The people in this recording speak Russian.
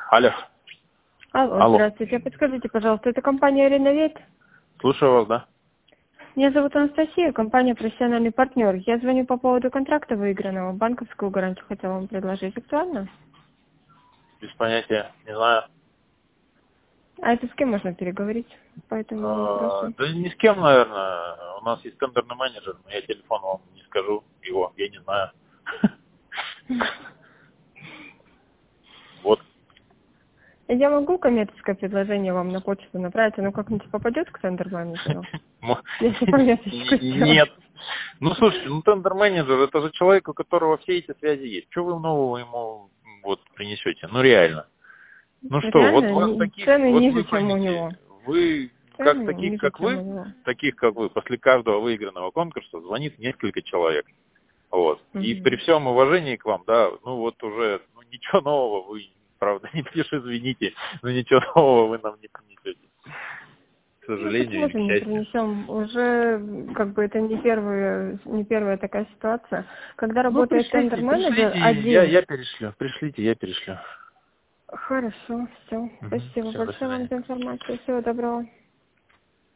Алло. Алло, здравствуйте. Подскажите, пожалуйста, это компания «Реновейт»? Слушаю вас, да. Меня зовут Анастасия, компания «Профессиональный партнер». Я звоню по поводу контракта выигранного. Банковскую гарантию хотела вам предложить. Актуально? Без понятия, не знаю. А это с кем можно переговорить по этому вопросу? Да ни с кем, наверное. У нас есть тендерный менеджер, но я телефон вам не скажу его, я не знаю. Вот. Я могу коммерческое предложение вам на почту направить, оно как-нибудь попадет к тендер-менеджеру? Если коммерческую Нет. Ну, слушайте, тендер-менеджер, это же человек, у которого все эти связи есть. Что вы нового ему вот принесете? Ну, реально. Ну что, вот Реально, вас таких, цены вот ниже, вы чем у него. поймите, вы, как Цены таких, ниже, как чем у него. вы, после каждого выигранного конкурса звонит несколько человек. Вот. И при Мгм. всем уважении к вам, да, ну вот уже, ничего нового вы, правда, не пишешь, извините, но ничего нового вы нам не принесете. К Ну сожалению почему или же к не счастью. принесем? Уже как бы это не первая такая ситуация. Когда Ну, работает тендер-менеджер один. я перешлю. Пришлите, я перешлю. Хорошо, все. Спасибо Все, до большое вам свидания. за информацию. Всего доброго.